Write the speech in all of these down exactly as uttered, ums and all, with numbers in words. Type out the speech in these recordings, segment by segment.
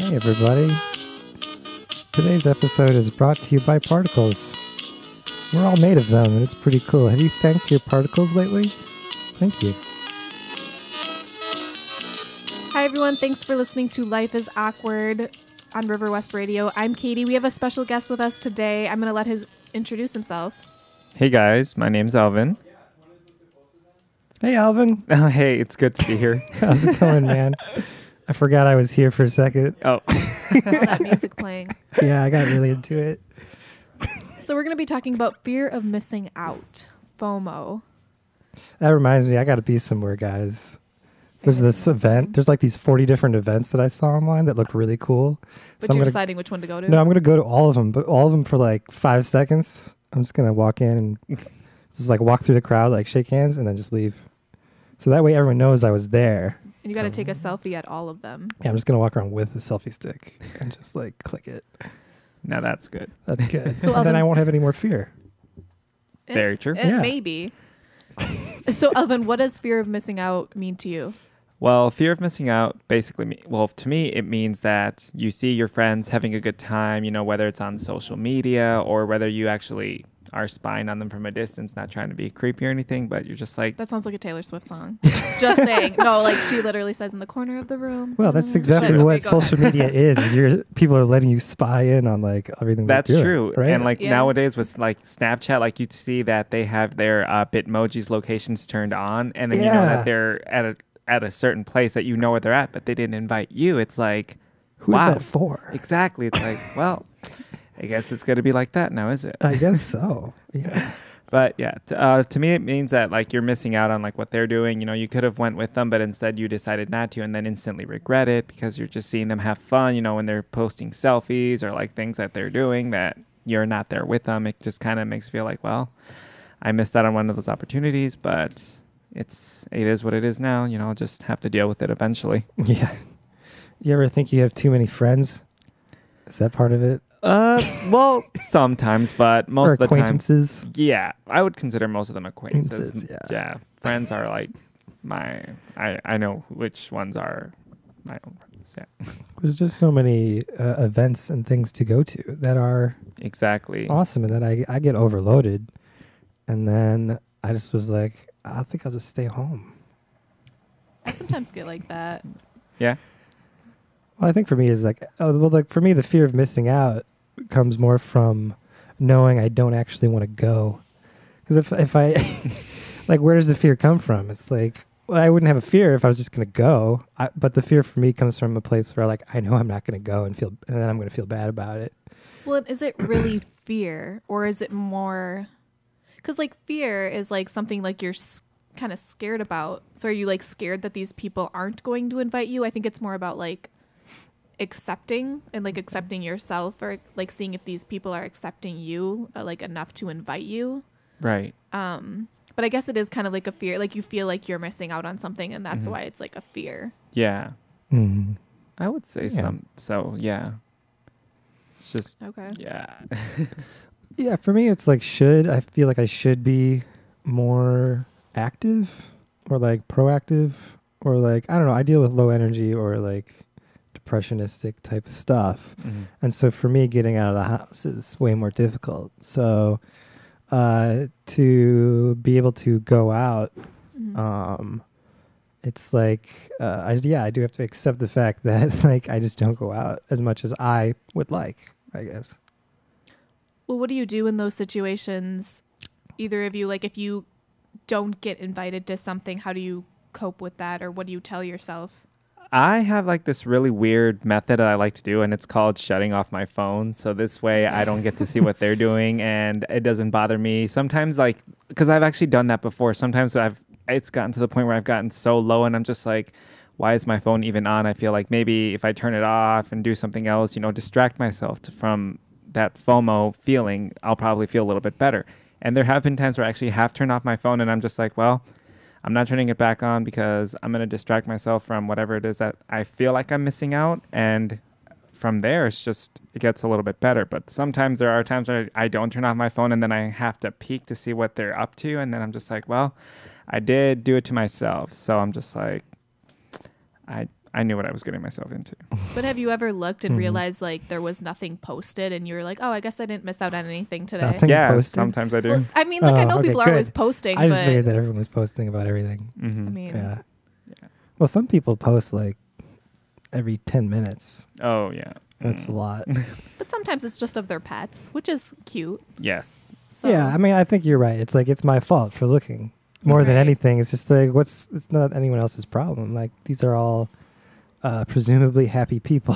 Hey everybody. Today's episode is brought to you by particles. We're all made of them and it's pretty cool. Have you thanked your particles lately? Thank you. Hi everyone, thanks for listening to Life is Awkward on River West Radio. I'm Katie. We have a special guest with us today. I'm going to let him introduce himself. Hey guys, my name's Alvin. Hey Alvin. Oh, hey, it's good to be here. How's it going, man? I forgot I was here for a second. Oh. All that music playing. Yeah, I got really into it. So we're going to be talking about fear of missing out, FOMO. That reminds me, I got to be somewhere, guys. There's this event. There's like these forty different events that I saw online that looked really cool. But so you're I'm gonna, deciding which one to go to? No, I'm going to go to all of them, but all of them for like five seconds. I'm just going to walk in and just like walk through the crowd, like shake hands, and then just leave. So that way everyone knows I was there. And you got to take a selfie at all of them. Yeah, I'm just going to walk around with the selfie stick and just like click it. Now that's good. That's good. So and then I won't have any more fear. Very true. Eh, Yeah. Maybe. So, Elvin, what does fear of missing out mean to you? Well, fear of missing out basically, me- well, to me, it means that you see your friends having a good time, you know, whether it's on social media or whether you actually are spying on them from a distance, not trying to be creepy or anything, but you're just like... That sounds like a Taylor Swift song. Just saying. No, like she literally says in the corner of the room. Well, that's Mm. exactly Okay, what go social ahead. media is. Is your people are letting you spy in on like everything. That's they're doing, true. right? And like Yeah. nowadays with like Snapchat, like you see that they have their uh, Bitmojis locations turned on, and then you know Yeah. that they're at a at a certain place that you know where they're at, but they didn't invite you. It's like, Who's wow. that for? Exactly. It's like, well, I guess it's going to be like that now, is it? I guess so. Yeah. But yeah, t- uh, to me, it means that like you're missing out on like what they're doing. You know, you could have went with them, but instead you decided not to, and then instantly regret it because you're just seeing them have fun. You know, when they're posting selfies or like things that they're doing that you're not there with them, it just kind of makes you feel like, well, I missed out on one of those opportunities, but it's it is what it is now. You know, I'll just have to deal with it eventually. Yeah. You ever think you have too many friends? Is that part of it? Uh, well, sometimes, but most or of the time. acquaintances? Yeah, I would consider most of them acquaintances. Acquaintances, yeah. yeah, friends are like my. I I know which ones are my own friends. Yeah, There's just so many uh, events and things to go to that are exactly. awesome, and then I I get overloaded, and then I just was like, I think I'll just stay home. I sometimes get like that. Yeah, Well, I think for me is like, oh, well, like for me, the fear of missing out comes more from knowing I don't actually want to go. Because if if I, like, where does the fear come from? It's like, well, I wouldn't have a fear if I was just going to go. I, but the fear for me comes from a place where, like, I know I'm not going to go and feel, and then I'm going to feel bad about it. Well, is it really fear or is it more? Because like fear is like something like you're s- kind of scared about. So are you like scared that these people aren't going to invite you? I think it's more about like accepting and like accepting yourself or like seeing if these people are accepting you uh, like enough to invite you. right. Um, but I guess it is kind of like a fear. Like you feel like you're missing out on something, and that's Mhm. why it's like a fear. Yeah, Mm. I would say Yeah. some. So yeah, it's just Okay. yeah. Yeah, for me, it's like, should I feel like I should be more active or like proactive or like, I don't know, I deal with low energy or like depressionistic type stuff. Mhm. And so for me, getting out of the house is way more difficult. So uh, to be able to go out, Mhm. um, it's like, uh, I, yeah, I do have to accept the fact that like I just don't go out as much as I would like, I guess. Well, what do you do in those situations? Either of you, like if you don't get invited to something, how do you cope with that? Or what do you tell yourself? I have like this really weird method that I like to do, and it's called shutting off my phone. So this way I don't get to see what they're doing, and it doesn't bother me. Sometimes, like, because I've actually done that before. Sometimes I've it's gotten to the point where I've gotten so low, and I'm just like, why is my phone even on? I feel like maybe if I turn it off and do something else, you know, distract myself to, from that FOMO feeling, I'll probably feel a little bit better. And there have been times where I actually have turned off my phone, and I'm just like, well, I'm not turning it back on because I'm going to distract myself from whatever it is that I feel like I'm missing out. And from there, it's just, it gets a little bit better. But sometimes there are times where I don't turn off my phone and then I have to peek to see what they're up to. And then I'm just like, well, I did do it to myself. So I'm just like, I I knew what I was getting myself into. But have you ever looked and Mhm. realized like there was nothing posted and you were like, oh, I guess I didn't miss out on anything today? Nothing Yeah, posted? sometimes I do. Well, I mean, like I Oh, know okay, people are good. always posting, I just but figured that everyone was posting about everything. hmm I mean, Yeah. Yeah. Well, some people post like every ten minutes. Oh yeah. That's a Mm. lot. but sometimes it's just of their pets, which is cute. Yes. So, Yeah, I mean, I think you're right. It's like it's my fault for looking more than Right. anything. It's just like what's it's not anyone else's problem. Like these are all uh, presumably happy people.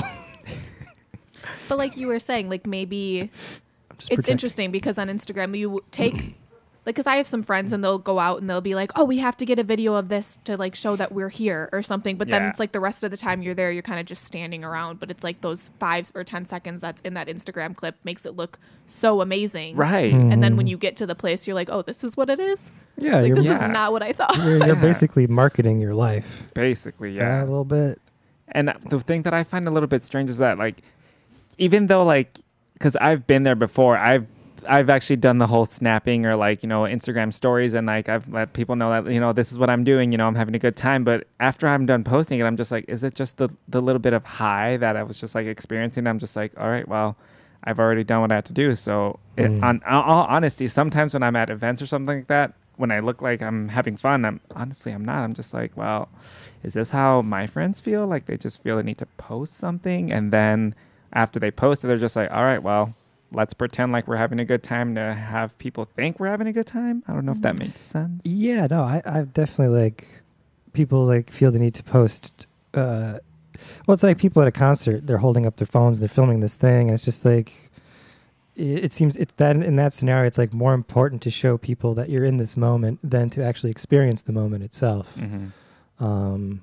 but like you were saying, like maybe I'm just it's protecting. interesting because on Instagram you take like because I have some friends and they'll go out and they'll be like, oh, we have to get a video of this to like show that we're here or something. But then Yeah. it's like the rest of the time you're there, you're kind of just standing around. But it's like those five or ten seconds that's in that Instagram clip makes it look so amazing. Right. Mm. And then when Mhm. you get to the place, you're like, oh, this is what it is. Yeah, Like you're, this Yeah. is not what I thought. you're, you're Yeah. basically marketing your life. Basically, Yeah, yeah. a little bit. And the thing that I find a little bit strange is that, like, even though, like, because I've been there before, I've I've actually done the whole snapping or like you know Instagram stories, and like I've let people know that you know this is what I'm doing. You know, I'm having a good time. But after I'm done posting it, I'm just like, is it just the the little bit of high that I was just like experiencing? I'm just like, all right, well, I've already done what I have to do. So, it, Mm. on all honesty, sometimes when I'm at events or something like that, when I look like I'm having fun, I'm honestly I'm not. I'm just like, well, is this how my friends feel? Like they just feel the need to post something, and then after they post it, they're just like, all right, well, let's pretend like we're having a good time to have people think we're having a good time. I don't know if that makes sense. Yeah, no, I, I've definitely like people like feel the need to post. Uh, well, it's like people at a concert, they're holding up their phones, they're filming this thing, and it's just like it, it seems it's that in that scenario, it's like more important to show people that you're in this moment than to actually experience the moment itself. Mm-hmm. Um,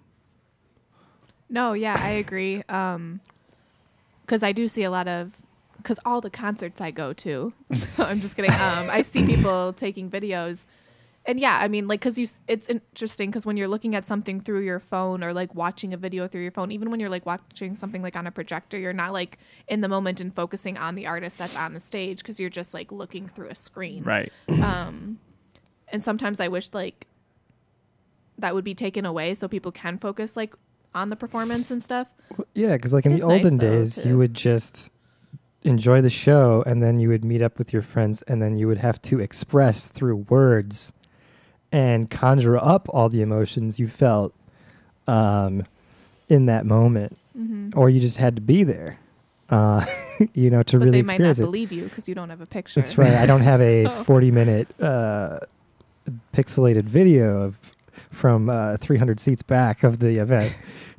No, yeah, I agree. Um, because I do see a lot of, because all the concerts I go to, I'm just kidding. Um, I see people taking videos, and yeah, I mean, like, because you, s- it's interesting because when you're looking at something through your phone or like watching a video through your phone, even when you're like watching something like on a projector, you're not like in the moment and focusing on the artist that's on the stage because you're just like looking through a screen. Right. Um, and sometimes I wish like that would be taken away so people can focus like on the performance and stuff. yeah, because like in It the is nice, olden though, days, to- you would just enjoy the show, and then you would meet up with your friends, and then you would have to express through words and conjure up all the emotions you felt um, in that moment, Mm-hmm. or you just had to be there, uh, you know, to But really they might not experience it. believe you because you don't have a picture. That's right. I don't have a So- forty-minute uh, pixelated video of from uh, three hundred seats back of the event.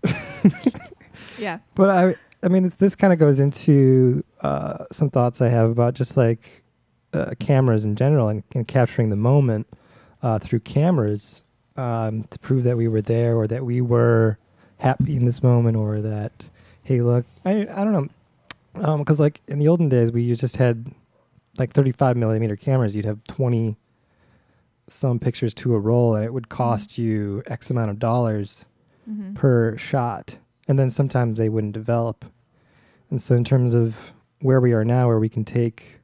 Yeah. But I, I mean, it's, this kind of goes into uh, some thoughts I have about just like uh, cameras in general and, and capturing the moment uh, through cameras um, to prove that we were there or that we were happy in this moment or that, hey, look, I, I don't know. Because like in the olden days, we just had like thirty-five millimeter cameras. You'd have twenty some pictures to a roll, and it would cost you X amount of dollars Mm-hmm. per shot, and then sometimes they wouldn't develop. And so in terms of where we are now, where we can take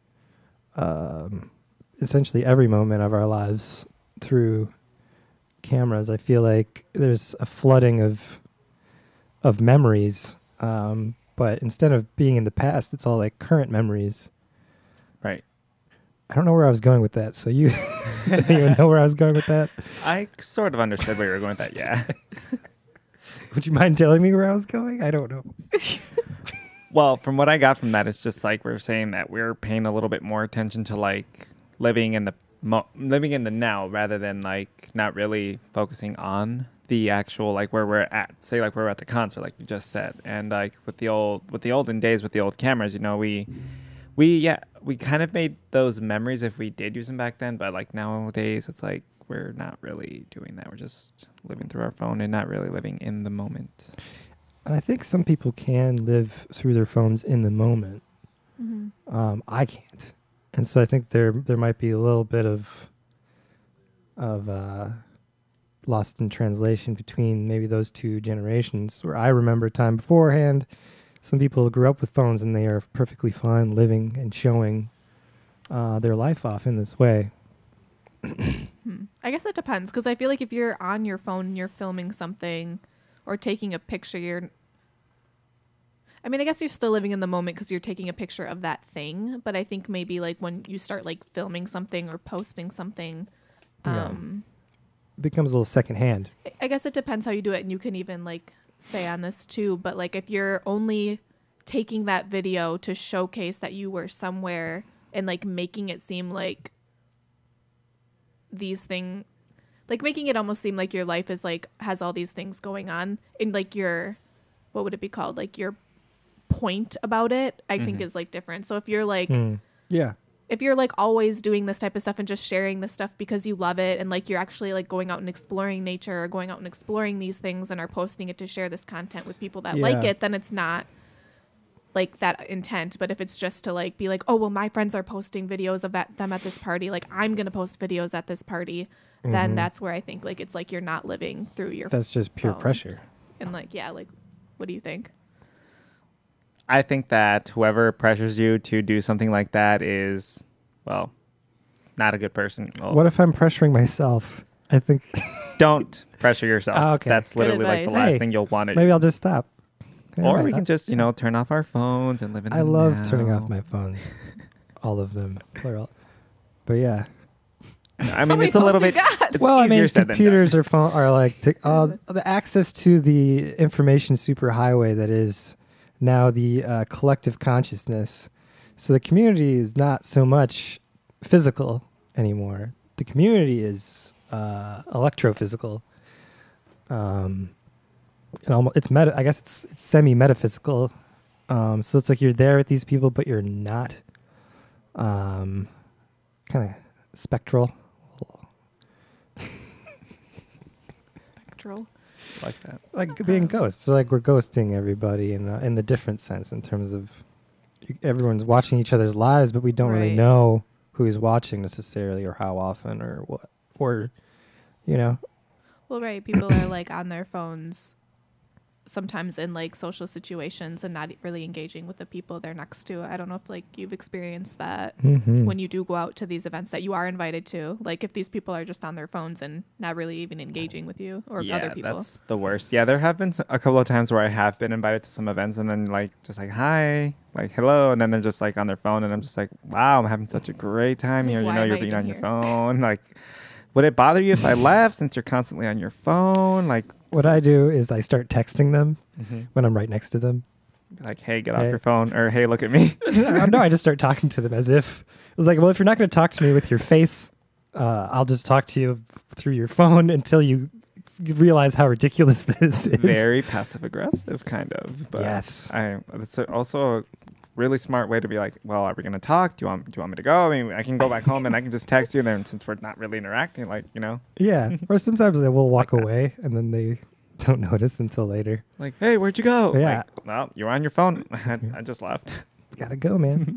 um, essentially every moment of our lives through cameras, I feel like there's a flooding of of memories, um, but instead of being in the past, it's all like current memories. Right. I don't know where I was going with that, so you don't even know where I was going with that? I sort of understood where you were going with that. Yeah. Would you mind telling me where I was going? I don't know. Well, from what I got from that, it's just like we're saying that we're paying a little bit more attention to like living in the mo- living in the now rather than like not really focusing on the actual like where we're at. Say like we're at the concert, like you just said, and like with the old with the olden days with the old cameras, you know, we we yeah we kind of made those memories if we did use them back then, but like nowadays it's like we're not really doing that. We're just living through our phone and not really living in the moment. And I think some people can live through their phones in the moment. Mm-hmm. Um, I can't, and so I think there there might be a little bit of of uh, lost in translation between maybe those two generations. Where I remember time beforehand, some people grew up with phones and they are perfectly fine living and showing uh, their life off in this way. Hmm. I guess it depends because I feel like if you're on your phone and you're filming something, or taking a picture, you're I mean, I guess you're still living in the moment because you're taking a picture of that thing. But I think maybe like when you start like filming something or posting something, um, it becomes a little secondhand. I- I guess it depends how you do it. And you can even like say on this too. But like if you're only taking that video to showcase that you were somewhere and like making it seem like these things, like making it almost seem like your life is like has all these things going on and like your, what would it be called? Like your point about it, I mm-hmm. think is like different. So if you're like, mm. yeah, if you're like always doing this type of stuff and just sharing this stuff because you love it and like you're actually like going out and exploring nature or going out and exploring these things and are posting it to share this content with people that yeah. like it, then it's not like that intent. But if it's just to like be like, oh well, my friends are posting videos of at them at this party, like I'm gonna post videos at this party, mm-hmm. then that's where I think like it's like you're not living through your that's just pure phone. Pressure. And like yeah, like what do you think? I think that whoever pressures you to do something like that is, well, not a good person. Well, what if I'm pressuring myself? I think don't pressure yourself. Oh, okay. That's literally like the last hey, thing you'll want to do. Maybe I'll just stop. Okay, or right. we can just, you know, turn off our phones and live in the I love now. turning off my phones. All of them. Plural. But yeah. I mean, it's a little bit. It's well, I mean, said computers are phone are like to, uh, the access to the information superhighway that is now the uh, collective consciousness. So the community is not so much physical anymore. The community is uh, electrophysical. Um, and almost it's meta. I guess it's it's semi metaphysical. Um, so it's like you're there with these people, but you're not. Um, kind of spectral. Spectral. Like that. Like being ghosts. So like we're ghosting everybody in uh, in the different sense in terms of you, everyone's watching each other's lives, but we don't right. really know who is watching necessarily or how often or what or you know. Well, right. People are like on their phones sometimes in like social situations and not really engaging with the people they're next to. I don't know if like you've experienced that mm-hmm. when you do go out to these events that you are invited to. Like if these people are just on their phones and not really even engaging with you or yeah, other people. That's the worst. Yeah, there have been a couple of times where I have been invited to some events and then like just like hi, like hello, and then they're just like on their phone and I'm just like, wow, I'm having such a great time here. Why you know, you're I being on here? your phone. Like, would it bother you if I left since you're constantly on your phone? Like, what I do is I start texting them mm-hmm. when I'm right next to them. Like, hey, get hey. off your phone, or hey, look at me. no, no, I just start talking to them as if it was like, well, if you're not going to talk to me with your face, uh, I'll just talk to you through your phone until you realize how ridiculous this is. Very passive aggressive, kind of. But yes, I. It's also a really smart way to be like, well, are we going to talk? Do you want? Do you want me to go? I mean, I can go back home and I can just text you. And then since we're not really interacting, like you know. Yeah, or sometimes they will walk like away and then they don't notice until later. Like, hey, where'd you go? Yeah. Like, well, you're on your phone. I, I just left. Gotta go, man.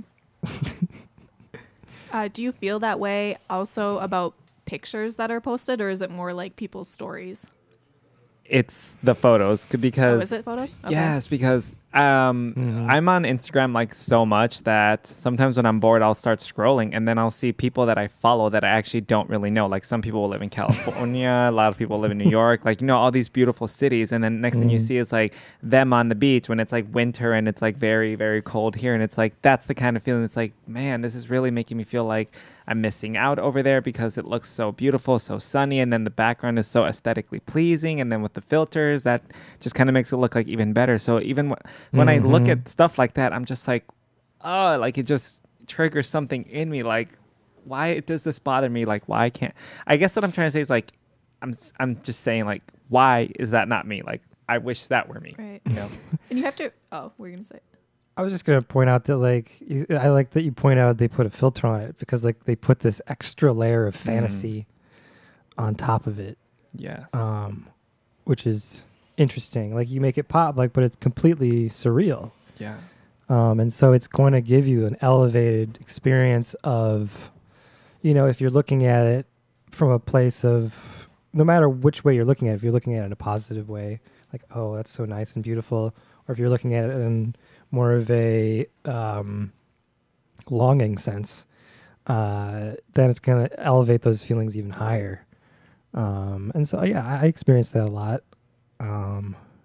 uh, do you feel that way also about pictures that are posted, or is it more like people's stories? It's the photos because oh, is it photos? Okay. Yes, because um, mm-hmm. I'm on Instagram like so much that sometimes when I'm bored, I'll start scrolling and then I'll see people that I follow that I actually don't really know. Like some people live in California, a lot of people live in New York, like, you know, all these beautiful cities. And then next mm-hmm. thing you see is like them on the beach when it's like winter and it's like very, very cold here. And it's like, that's the kind of feeling. It's like, man, this is really making me feel like I'm missing out over there because it looks so beautiful, so sunny, and then the background is so aesthetically pleasing, and then with the filters, that just kind of makes it look like even better. So even w- when mm-hmm. I look at stuff like that, I'm just like, oh, like it just triggers something in me. Like, why does this bother me? Like, why can't? I guess what I'm trying to say is like, I'm I'm just saying like, why is that not me? Like, I wish that were me. Right. You know? And you have to. Oh, what were you gonna say? I was just going to point out that, like, you, I like that you point out they put a filter on it because, like, they put this extra layer of fantasy mm. on top of it. Yes. Um, which is interesting. Like, you make it pop, like, but it's completely surreal. Yeah. Um, and so it's going to give you an elevated experience of, you know, if you're looking at it from a place of, no matter which way you're looking at it, if you're looking at it in a positive way, like, oh, that's so nice and beautiful, or if you're looking at it in more of a um, longing sense, uh, then it's going to elevate those feelings even higher. Um, and so, yeah, I, I experienced that a lot. Um,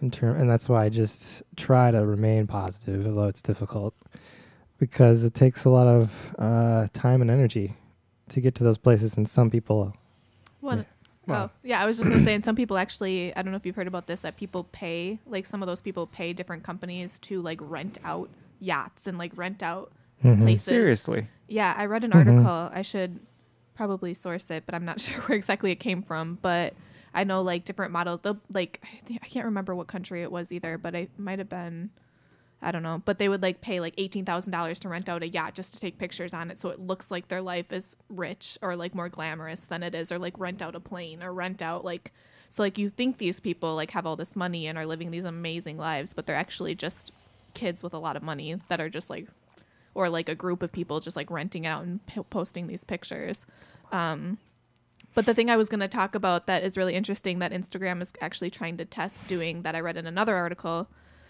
in term, and that's why I just try to remain positive, although it's difficult, because it takes a lot of uh, time and energy to get to those places, and some people. Well, Yeah. Well- oh, yeah, I was just going to say, and some people actually, I don't know if you've heard about this, that people pay, like some of those people pay different companies to like rent out yachts and like rent out Mhm. places. Seriously. Yeah, I read an Mhm. article. I should probably source it, but I'm not sure where exactly it came from. But I know like different models. They'll like I, think, I can't remember what country it was either, but it might have been I don't know. But they would like pay like eighteen thousand dollars to rent out a yacht just to take pictures on it, so it looks like their life is rich or like more glamorous than it is, or like rent out a plane or rent out like. So like you think these people like have all this money and are living these amazing lives, but they're actually just kids with a lot of money that are just like, or like a group of people just like renting out and p- posting these pictures. Um, but the thing I was going to talk about that is really interesting that Instagram is actually trying to test doing that I read in another article,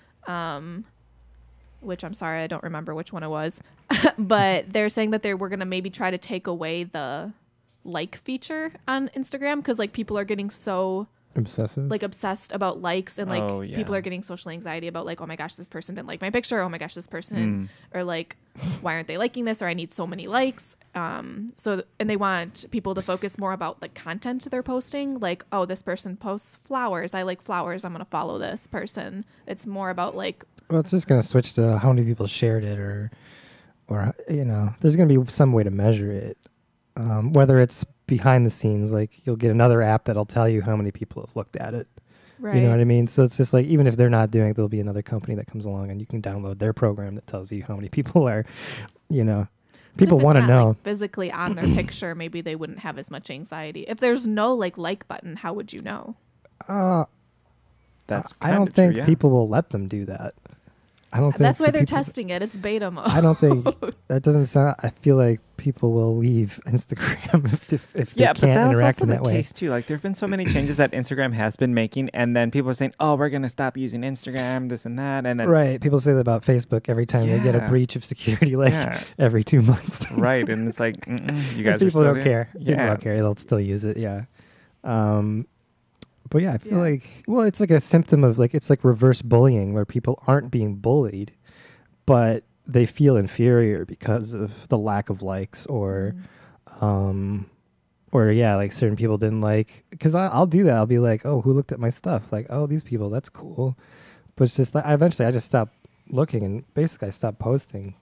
um, which I'm sorry, I don't remember which one it was, but they're saying that they were going to maybe try to take away the like feature on Instagram because like people are getting so Obsessive. like obsessed about likes and like Oh, yeah. people are getting social anxiety about like, oh my gosh, this person didn't like my picture, oh my gosh, this person or like why aren't they liking this, or I need so many likes. Um so and they want people to focus more about the content they're posting, like, oh, this person posts flowers, I like flowers, I'm gonna follow this person. It's more about like Well, it's just going to switch to how many people shared it, or, or you know, there's going to be some way to measure it. Um, whether it's behind the scenes, like you'll get another app that'll tell you how many people have looked at it. right. You know what I mean? So it's just like, even if they're not doing it, there'll be another company that comes along and you can download their program that tells you how many people are, you know, But people if it's want to not, know. like, physically on their picture, maybe they wouldn't have as much anxiety. If there's no like like button, how would you know? Uh, That's I kinda don't think true, yeah. people will let them do that. I don't think That's why the they're people- testing it. It's beta mode. I don't think that doesn't sound. I feel like people will leave Instagram if if, if Yeah, they but can't that's interact also in the that way. case too. Like, there have been so many changes that Instagram has been making, and then people are saying, "Oh, we're gonna stop using Instagram, this and that," and then Right. People say that about Facebook every time they get a Yeah. breach of security, like Yeah. every two months. right, and it's like, Mm-mm, you guys people are still don't there? care. People Yeah, don't care. They'll still use it. Yeah. Um, but yeah, I feel Yeah. like, well, it's like a symptom of like, it's like reverse bullying where people aren't being bullied, but they feel inferior because of the lack of likes or, Mm. um, or yeah, like certain people didn't like, because I'll do that. I'll be like, oh, who looked at my stuff? Like, oh, these people, that's cool. But it's just like, I eventually I just stopped looking and basically I stopped posting.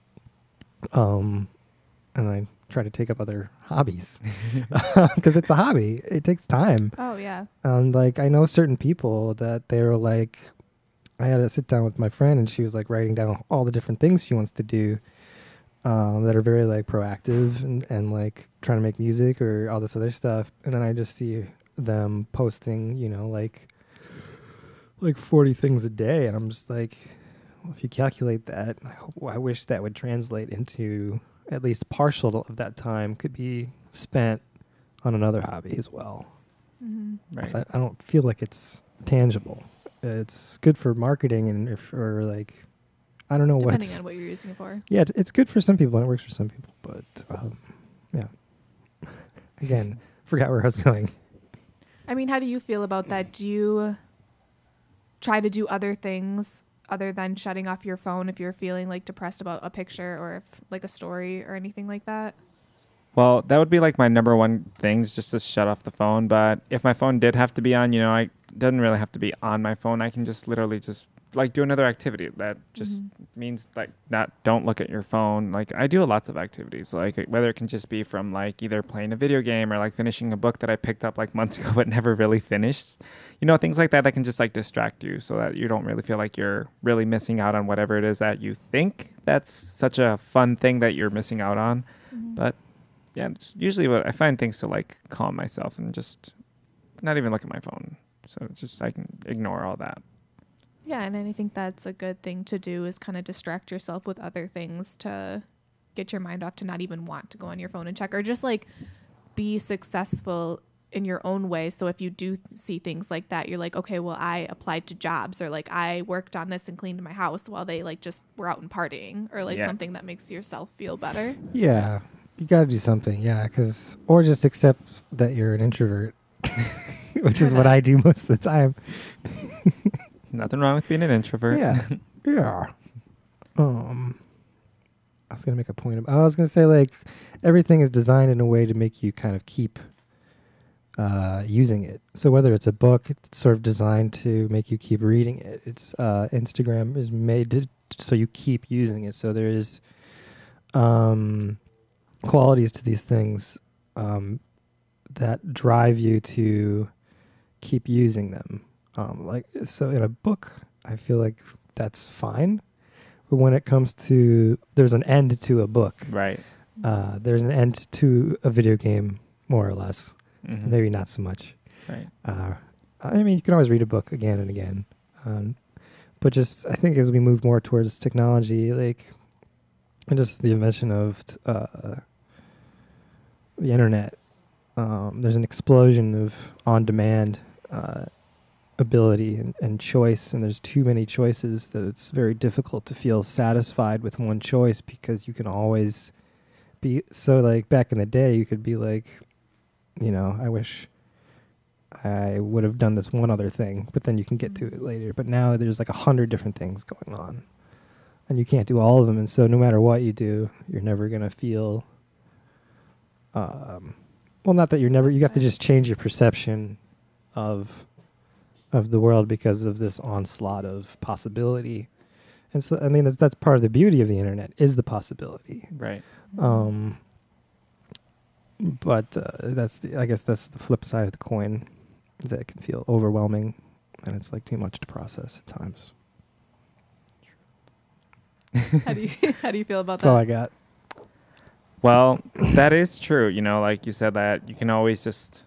Um, and I try to take up other hobbies because it's a hobby. It takes time. Oh yeah. And like, I know certain people that they were like, I had to sit down with my friend and she was like writing down all the different things she wants to do, um, that are very like proactive and, and like trying to make music or all this other stuff. And then I just see them posting, you know, like, like forty things a day. And I'm just like, well, if you calculate that, I, ho- I wish that would translate into at least partial of that time could be spent on another hobby as well. Mm-hmm. right. 'Cause I, I don't feel like it's tangible. It's good for marketing and if, or like, I don't know Depending what's. on what you're using it for. Yeah, it- it's good for some people and it works for some people, but um, yeah. Again, forgot where I was going. I mean, how do you feel about that? Do you try to do other things other than shutting off your phone if you're feeling like depressed about a picture or if like a story or anything like that? Well, that would be like my number one things, just to shut off the phone. But if my phone did have to be on, you know, I it doesn't really have to be on my phone. I can just literally just like do another activity that just Mhm. means like not don't look at your phone. Like I do lots of activities, like whether it can just be from like either playing a video game or like finishing a book that I picked up like months ago but never really finished. You know, things like that that can just like distract you so that you don't really feel like you're really missing out on whatever it is that you think that's such a fun thing that you're missing out on. Mhm. But yeah, it's usually what I find things to like calm myself and just not even look at my phone. So just I can ignore all that. Yeah, and I think that's a good thing to do is kind of distract yourself with other things to get your mind off to not even want to go on your phone and check, or just like be successful in your own way. So if you do see things like that, you're like, okay, well, I applied to jobs, or like I worked on this and cleaned my house while they like just were out and partying, or like Yeah. something that makes yourself feel better. Yeah, you got to do something. Yeah, because or just accept that you're an introvert, which is what I do most of the time. Nothing wrong with being an introvert. Yeah. Yeah. Um, I was gonna make a point. Of, I was gonna say like everything is designed in a way to make you kind of keep uh, using it. So whether it's a book, it's sort of designed to make you keep reading it. It's uh, Instagram is made to, so you keep using it. So there is um, qualities to these things um, that drive you to keep using them. Um, like so, in a book, I feel like that's fine. But when it comes to, there's an end to a book. Right. Uh, there's an end to a video game, more or less. Mm-hmm. Maybe not so much. Right. Uh, I mean, you can always read a book again and again. Um, but just, I think as we move more towards technology, like, and just the invention of uh, the internet, um, there's an explosion of on-demand uh, ability and, and choice, and there's too many choices that it's very difficult to feel satisfied with one choice because you can always be so like back in the day you could be like, you know, I wish I would have done this one other thing, but then you can get to it later. But now there's like a hundred different things going on and you can't do all of them, and so no matter what you do, you're never gonna feel um well, not that you're never, you have to just change your perception of of the world because of this onslaught of possibility. And so, I mean, that's, that's part of the beauty of the internet is the possibility. Right. Um, but uh, that's the, I guess that's the flip side of the coin, is that it can feel overwhelming and it's like too much to process at times. How do you how do you feel about That's all I that? got. Well, that is true. You know, like you said, that you can always just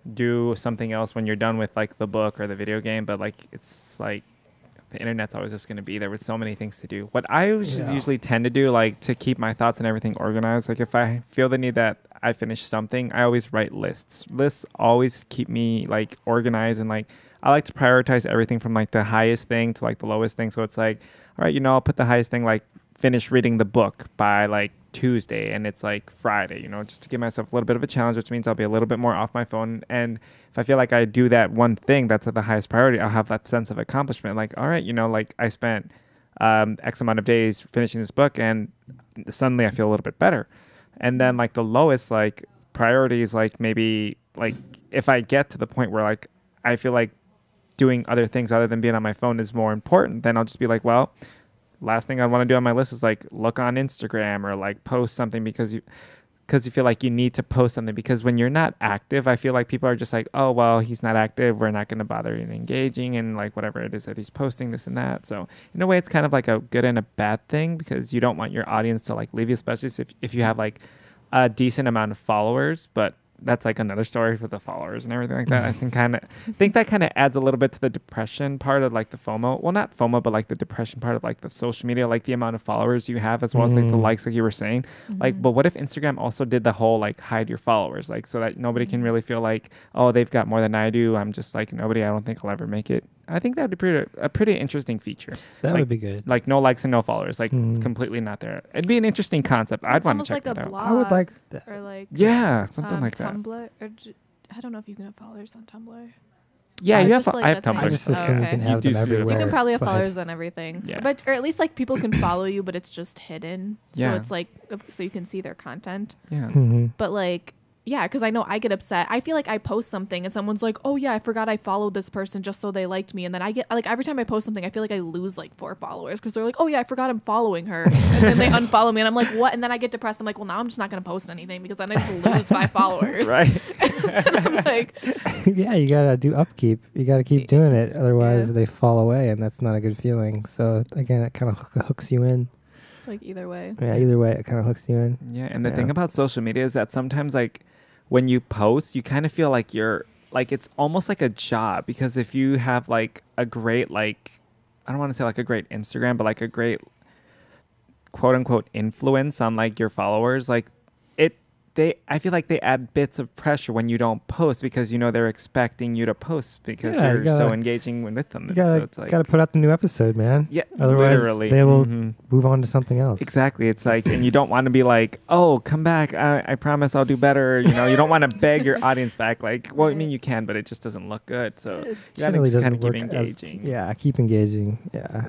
do something else when you're done with like the book or the video game, but like it's like the internet's always just going to be there with so many things to do. What I us- Yeah. usually tend to do, like to keep my thoughts and everything organized, like if I feel the need that I finish something, I always write lists. Lists always keep me like organized, and like I like to prioritize everything from like the highest thing to like the lowest thing. So it's like, all right, you know, I'll put the highest thing like finish reading the book by like Tuesday, and it's like Friday, you know, just to give myself a little bit of a challenge, which means I'll be a little bit more off my phone. And if I feel like I do that one thing that's at the highest priority, I'll have that sense of accomplishment. Like, all right, you know, like I spent um, X amount of days finishing this book, and suddenly I feel a little bit better. And then like the lowest like priorities, like maybe like if I get to the point where like I feel like doing other things other than being on my phone is more important, then I'll just be like, well, last thing I want to do on my list is like look on Instagram or like post something, because you because you feel like you need to post something, because when you're not active, I feel like people are just like, oh, well, he's not active, we're not going to bother in engaging and like whatever it is that he's posting, this and that. So in a way, it's kind of like a good and a bad thing, because you don't want your audience to like leave you, especially if, if you have like a decent amount of followers. But that's like another story for the followers and everything like that. I think kind of think that kind of adds a little bit to the depression part of like the FOMO. Well, not FOMO, but like the depression part of like the social media, like the amount of followers you have, as well as like the Mm. likes, like you were saying. Mm-hmm. Like, but what if Instagram also did the whole like hide your followers, like so that nobody can really feel like, oh, they've got more than I do, I'm just like nobody, I don't think I'll ever make it. I think that would be pretty, a pretty interesting feature. That Like- would be good. Like no likes and no followers, like Mm. completely not there. It'd be an interesting concept. I'd It's want to almost check like that a out. blog. I would like that. Or like Yeah, something um, like that. Tumblr, or j- I don't know if you can have followers on Tumblr. Yeah, I you have. just like I have a thing. Tumblr. I just Oh, assume you okay. can You have do them see it. You everywhere. You can probably have but- followers on everything, Yeah. but or at least like people can follow you, but it's just hidden. So Yeah. it's like so you can see their content. Yeah. Mhm. But like, yeah, because I know I get upset. I feel like I post something and someone's like, "Oh yeah, I forgot I followed this person just so they liked me," and then I get like every time I post something, I feel like I lose like four followers because they're like, "Oh yeah, I forgot I'm following her," and then they unfollow me, and I'm like, "What?" And then I get depressed. I'm like, "Well, now I'm just not gonna post anything because then I just lose five followers." Right. I'm like, Yeah, you gotta do upkeep. You gotta keep doing it, otherwise Yeah. they fall away, and that's not a good feeling. So again, it kind of hooks you in. it's like either way. Yeah, either way, it kind of hooks you in. Yeah, and the Yeah. thing about social media is that sometimes like when you post, you kind of feel like you're like it's almost like a job, because if you have like a great like I don't want to say like a great Instagram, but like a great quote unquote influence on like your followers, like it they I feel like they add bits of pressure when you don't post because you know they're expecting you to post because Yeah, you you're gotta- so engaging with them. You gotta so it's like gotta put out the new episode, man. yeah, Otherwise, literally. they will Mhm. move on to something else. Exactly. It's like, and you don't want to be like, oh, come back. I, I promise I'll do better. You know, you don't want to beg your audience back. Like, well, I mean, you can, but it just doesn't look good. So you gotta Generally just kind doesn't of keep work as- engaging. yeah, keep engaging. Yeah.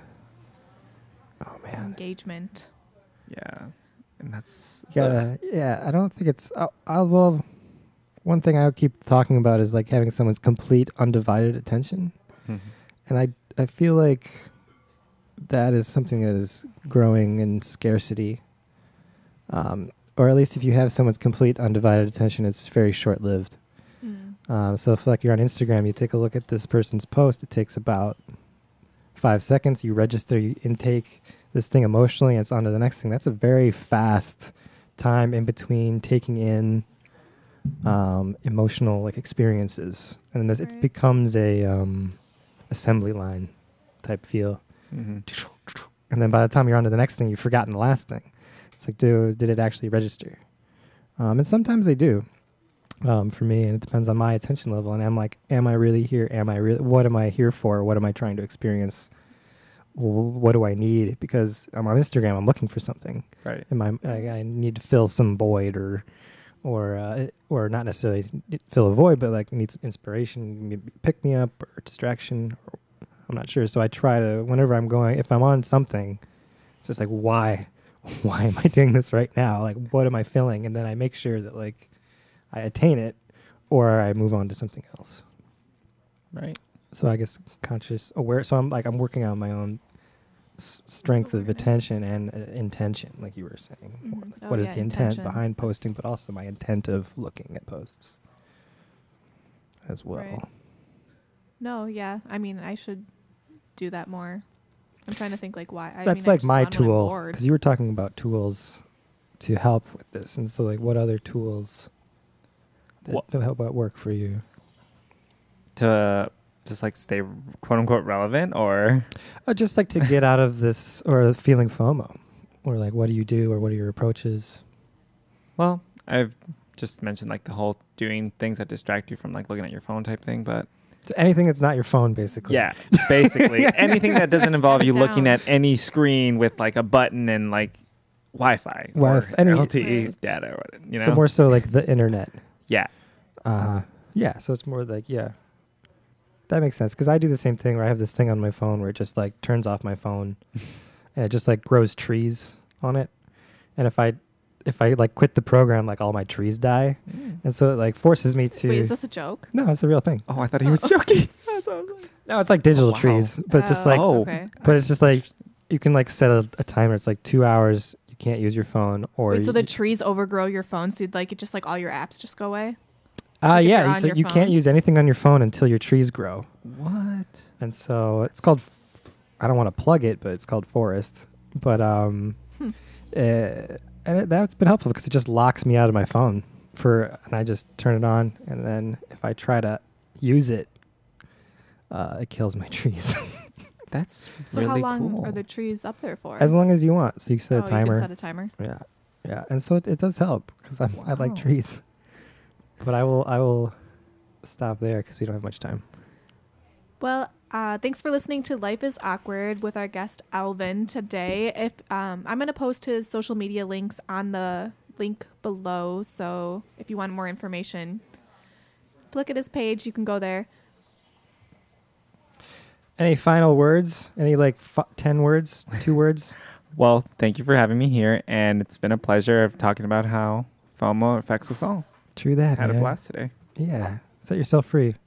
Oh man. Engagement. Yeah. And that's, You gotta, yeah, I don't think it's. I, I well, one thing I would keep talking about is like having someone's complete undivided attention, Mhm. and I I feel like that is something that is growing in scarcity. Um, or at least if you have someone's complete undivided attention, it's very short lived. Mm. Um, so if like you're on Instagram, you take a look at this person's post, it takes about five seconds. You register, you intake this thing emotionally, and it's on to the next thing. That's a very fast time in between taking in um, emotional like experiences, and this, it Right. becomes a um, assembly line type feel. Mhm. And then by the time you're on to the next thing, you've forgotten the last thing. It's like, do did it actually register? Um, and sometimes they do. Um, for me, and it depends on my attention level. And I'm like, am I really here? Am I really? What am I here for? What am I trying to experience? W- What do I need? Because I'm on Instagram, I'm looking for something. Right. Am I? I, I need to fill some void, or, or, uh, or not necessarily fill a void, but like need some inspiration, maybe pick me up, or distraction. Or, I'm not sure. So I try to, whenever I'm going, if I'm on something, it's just like, why, why am I doing this right now? Like, what am I feeling? And then I make sure that like I attain it, or I move on to something else. Right. So I guess conscious aware. So I'm like I'm working on my own s- strength of Awareness. attention and uh, intention, like you were saying. Mhm. Like, Oh, what is yeah, the intent intention. behind posting, but also my intent of looking at posts as well. Right. No, yeah. I mean, I should do that more. I'm trying to think like why. I That's mean, I like just my go on when I'm tool, bored. because you were talking about tools to help with this, and so like what other tools that What- to help out work for you? To just like stay quote unquote relevant or Uh, just like to get out of this or feeling FOMO, or like what do you do, or what are your approaches? well, I've just mentioned like the whole doing things that distract you from like looking at your phone type thing, but So anything that's not your phone, basically. yeah, basically anything that doesn't involve Cut it you looking down. at any screen with like a button and like Wi-Fi or Wi-Fi, any- L T E Right. data or whatever, you know. So more so like the internet. yeah. Uh, yeah. So it's more like, yeah, that makes sense. Because I do the same thing where I have this thing on my phone where it just like turns off my phone, and it just like grows trees on it. And if I, if I like quit the program, like all my trees die, and so it like forces me to. Wait, is this a joke? No, it's a real thing. Oh, I thought he was joking. That's what I was like. No, it's like digital wow. trees, but just Oh, like, Oh. okay. but it's just like you can like set a, a timer. It's like two hours. You can't use your phone, or Wait, so you- the trees overgrow your phone, so you'd like it just like all your apps just go away? Uh, Like if you're yeah, on so your you can't phone? use anything on your phone until your trees grow. What? And so it's called, I don't want to plug it, but it's called Forest. But, um, Hmm. uh, and it, that's been helpful because it just locks me out of my phone for, and I just turn it on. And then if I try to use it, uh, it kills my trees. That's So really how long cool. are the trees up there for? As long as you want. So you set oh, a timer. You can set a timer. Yeah. Yeah. And so it, it does help because I I like Wow. trees. But I will, I will stop there because we don't have much time. Well, uh, thanks for listening to Life is Awkward with our guest Alvin today. If um, I'm going to post his social media links on the link below, so if you want more information, look at his page. You can go there. Any final words? Any like f- ten words? Two words? Well, thank you for having me here, and it's been a pleasure of talking about how FOMO affects us all. True that. Had a man. blast today. Yeah. Set yourself free.